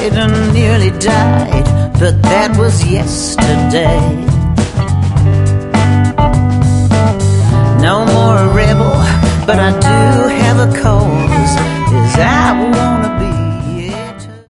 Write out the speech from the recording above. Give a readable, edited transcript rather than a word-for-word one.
cried and nearly died, but that was yesterday.